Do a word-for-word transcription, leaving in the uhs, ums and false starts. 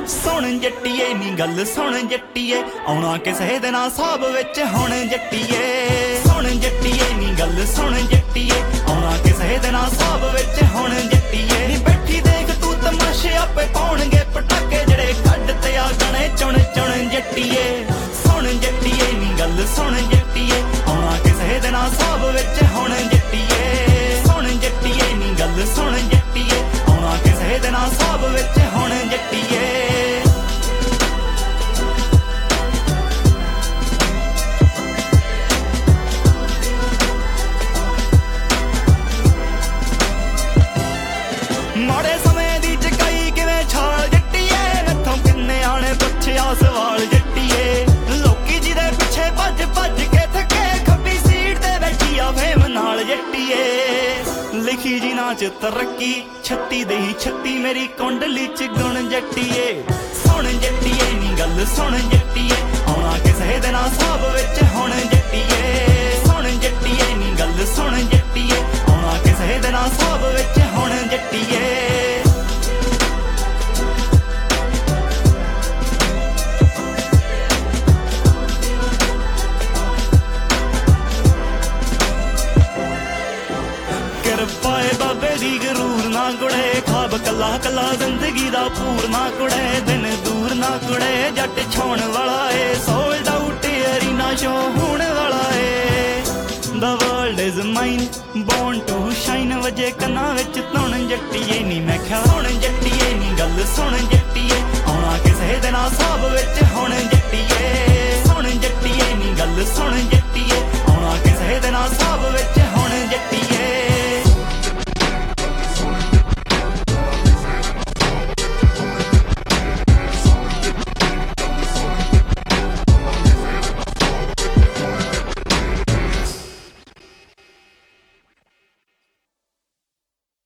ਸੁਣ ਜੱਟੀਏ ਨੀ ਗੱਲ ਸੁਣ ਜੱਟੀਏ ਆਉਣਾ ਕਿਸੇ ਦੇ ਨਾਲ ਸਾਬ ਵਿੱਚ ਹੁਣ ਜੱਟੀਏ ਸੁਣ ਜੱਟੀਏ ਨੀ ਗੱਲ ਸੁਣ ਜੱਟੀਏ ਆਉਣਾ ਕਿਸੇ ਦੇ ਨਾਲ ਸਾਬ ਵਿੱਚ ਹੁਣ ਜੱਟੀਏ ਨੀ ਬੈਠੀ ਦੇਖ ਤੂੰ ਤਮਾਸ਼ੇ ਆਪੇ ਪਾਉਣਗੇ ਪਟਾਕੇ ਜਿਹੜੇ ਕੱਢ ਤੇ ਆ ਗਣੇ ਚੁਣ ਚੁਣ ਜੱਟੀਏ ਸੁਣ ਜੱਟੀਏ ਨੀ ਗੱਲ ਸੁਣ ਜੱਟੀਏ ਆਉਣਾ ਕਿਸੇ ਦੇ ਨਾਲ ਸਾਬ ਵਿੱਚ ਹੁਣ ਜੱਟੀਏ ਸੁਣ ਜੱਟੀਏ ਨੀ ਗੱਲ ਸੁਣ ਜੱਟੀਏ ਆਉਣਾ ਕਿਸੇ ਦੇ ਨਾਲ ਸਾਬ ਵਿੱਚ ਹੁਣ ਜੱਟੀਏ ਮਾੜੇ ਸਮੇਂ ਦੀ ਚਕਾਈ ਕਿਵੇਂ ਛਾਲ ਜੱਟੀਏ ਨੱਥੋਂ ਕਿੰਨੇ ਆਣੇ ਪੁੱਛਿਆ ਸਵਾਲ ਜੱਟੀਏ ਲੋਕੀ ਜਿਹਦੇ ਪਿੱਛੇ ਭੱਜ ਭੱਜ ਕੇ ਥੱਕੇ ਖੱਬੀ ਸੀਟ ਤੇ ਬੈਠੀ ਆ ਫੇਮ ਨਾਲ ਜੱਟੀਏ ਲਿਖੀ ਜੀ ਨਾ ਚ ਤਰੱਕੀ ਛੱਤੀ ਦੇਹੀ ਛੱਤੀ ਮੇਰੀ ਕੁੰਡਲੀ ਚ ਗੁਣ ਜੱਟੀਏ ਸੁਣ ਜੱਟੀਏ ਨੀ ਗੱਲ ਸੁਣ ਜੱਟੀਏ ਆਉਣਾ ਕਿਸੇ ਦੇ ਨਾਲ ਸਾਬ ਵਿੱਚ ਹੁਣ ਜੱਟੀਏ ਸੁਣ ਜੱਟੀਏ ਨੀ ਗੱਲ ਸੁਣ ਜੱਟੀਏ ਆਉਣਾ ਕਿਸੇ ਦੇ ਨਾਲ ਸਾਬ ਵਿੱਚ ਹੁਣ ਜੱਟੀਏ ਕਿਰਪਾਏ ਬਾਬੇ ਦੀ ਗਰੂਰ ਨਾ ਕੁੜੇ ਖਾਬ ਕੱਲਾ ਕੱਲਾ ਜ਼ਿੰਦਗੀ ਦਾ ਪੂਰ ਨਾ ਕੁੜੇ ਦਿਨ ਦੂਰ ਨਾ ਕੁੜੇ ਜੱਟ ਛਾਉਣ ਵਾਲਾ ਏ ਸੋਲਡ ਆਊਟ ਅਰੀਨਾ ਸ਼ੋ ਹੋਣ ਵਾਲਾ ਏ The world is mine, born to shine ਵਜੇ ਕੰਨਾਂ ਵਿੱਚ ਧੁਣ ਜੱਟੀਏ ਨੀ ਮੈਂ ਕਿਹਾ ਸੁਣ ਜੱਟੀਏ ਨੀ ਗੱਲ ਸੁਣ ਜੱਟੀਏ ਆਉਣਾ ਕਿਸੇ ਦੇ ਨਾਲ ਸਾਬ ਵਿੱਚ ਹੁਣ ਜੱਟੀਏ ਸੁਣ ਜੱਟੀਏ ਨੀ ਗੱਲ ਸੁਣ ਜੱਟੀਏ ਆਉਣਾ ਕਿਸੇ ਦੇ ਨਾਲ ਸਾਬ ਵਿੱਚ ਹੁਣ ਜੱਟੀਏ